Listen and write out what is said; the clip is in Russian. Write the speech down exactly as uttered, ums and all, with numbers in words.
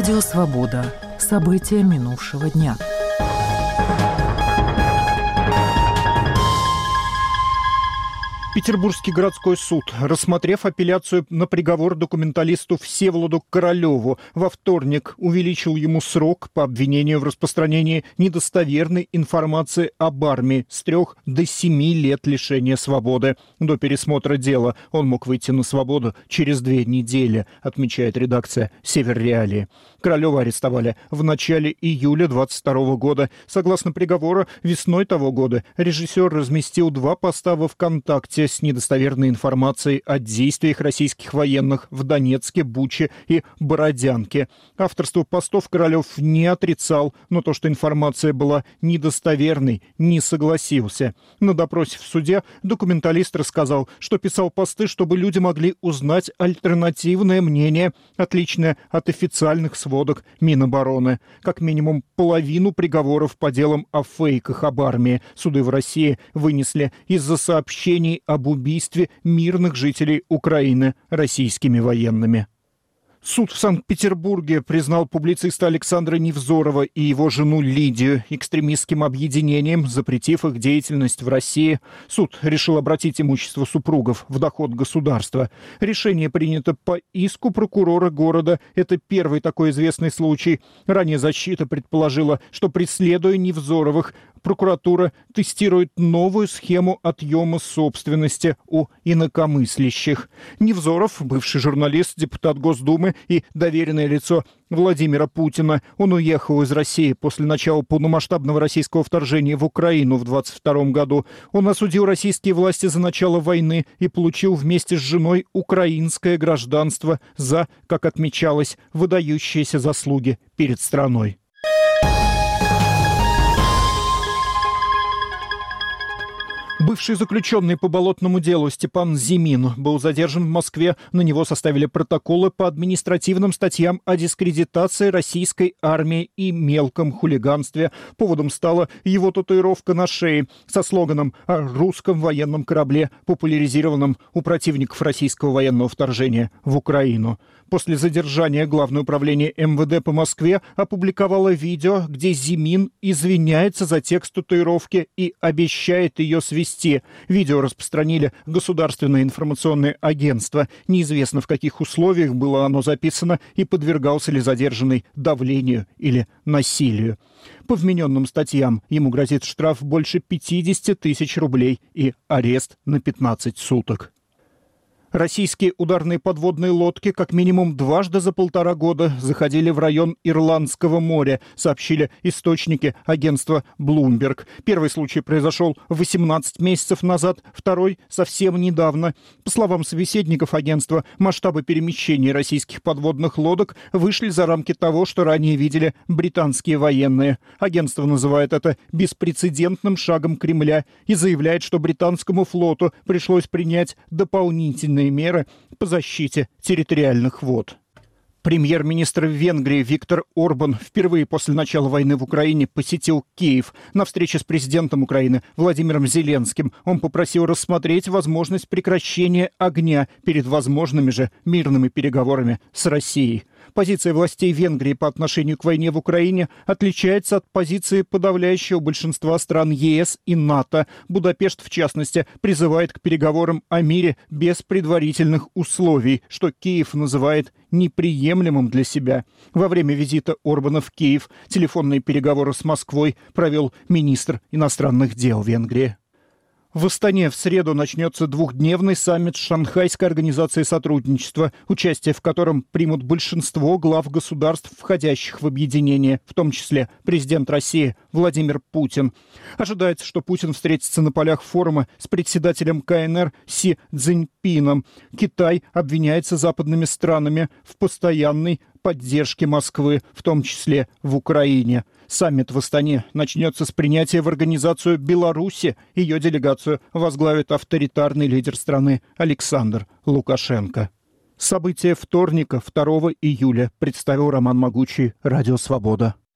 Радио «Свобода». События минувшего дня. Петербургский городской суд, рассмотрев апелляцию на приговор документалисту Всеволоду Королеву, во вторник увеличил ему срок по обвинению в распространении недостоверной информации об армии с трех до семи лет лишения свободы. До пересмотра дела он мог выйти на свободу через две недели, отмечает редакция «Север Реалии». Королева арестовали в начале июля двадцать второго года. Согласно приговору, весной того года режиссер разместил два поста во ВКонтакте с недостоверной информацией о действиях российских военных в Донецке, Буче и Бородянке. Авторство постов Королев не отрицал, но то, что информация была недостоверной, не согласился. На допросе в суде документалист рассказал, что писал посты, чтобы люди могли узнать альтернативное мнение, отличное от официальных сводок Минобороны. Как минимум половину приговоров по делам о фейках об армии суды в России вынесли из-за сообщений об убийстве мирных жителей Украины российскими военными. Суд в Санкт-Петербурге признал публициста Александра Невзорова и его жену Лидию экстремистским объединением, запретив их деятельность в России. Суд решил обратить имущество супругов в доход государства. Решение принято по иску прокурора города. Это первый такой известный случай. Ранее защита предположила, что, преследуя Невзоровых, прокуратура тестирует новую схему отъема собственности у инакомыслящих. Невзоров, бывший журналист, депутат Госдумы и доверенное лицо Владимира Путина. Он уехал из России после начала полномасштабного российского вторжения в Украину в двадцать втором году. Он осудил российские власти за начало войны и получил вместе с женой украинское гражданство за, как отмечалось, выдающиеся заслуги перед страной. Бывший заключенный по болотному делу Степан Зимин был задержан в Москве. На него составили протоколы по административным статьям о дискредитации российской армии и мелком хулиганстве. Поводом стала его татуировка на шее со слоганом о русском военном корабле, популяризированном у противников российского военного вторжения в Украину. После задержания Главное управление эм вэ дэ по Москве опубликовало видео, где Зимин извиняется за текст татуировки и обещает ее свести. Видео распространили государственное информационное агентство. Неизвестно, в каких условиях было оно записано и подвергался ли задержанный давлению или насилию. По вмененным статьям ему грозит штраф больше пятидесяти тысяч рублей и арест на пятнадцать суток. Российские ударные подводные лодки как минимум дважды за полтора года заходили в район Ирландского моря, сообщили источники агентства Bloomberg. Первый случай произошел восемнадцать месяцев назад, второй — совсем недавно. По словам собеседников агентства, масштабы перемещений российских подводных лодок вышли за рамки того, что ранее видели британские военные. Агентство называет это беспрецедентным шагом Кремля и заявляет, что британскому флоту пришлось принять дополнительные меры по защите территориальных вод. Премьер-министр Венгрии Виктор Орбан впервые после начала войны в Украине посетил Киев. На встрече с президентом Украины Владимиром Зеленским он попросил рассмотреть возможность прекращения огня перед возможными же мирными переговорами с Россией. Позиция властей Венгрии по отношению к войне в Украине отличается от позиции подавляющего большинства стран е эс и НАТО. Будапешт, в частности, призывает к переговорам о мире без предварительных условий, что Киев называет неприемлемым для себя. Во время визита Орбана в Киев телефонные переговоры с Москвой провел министр иностранных дел Венгрии. В Астане в среду начнется двухдневный саммит Шанхайской организации сотрудничества, участие в котором примут большинство глав государств, входящих в объединение, в том числе президент России Владимир Путин. Ожидается, что Путин встретится на полях форума с председателем ка эн эр Си Цзиньпином. Китай обвиняется западными странами в постоянной поддержке Москвы, в том числе в Украине. Саммит в Астане начнется с принятия в организацию Беларуси. Ее делегацию возглавит авторитарный лидер страны Александр Лукашенко. События вторника, второго июля, представил Роман Могучий, Радио «Свобода».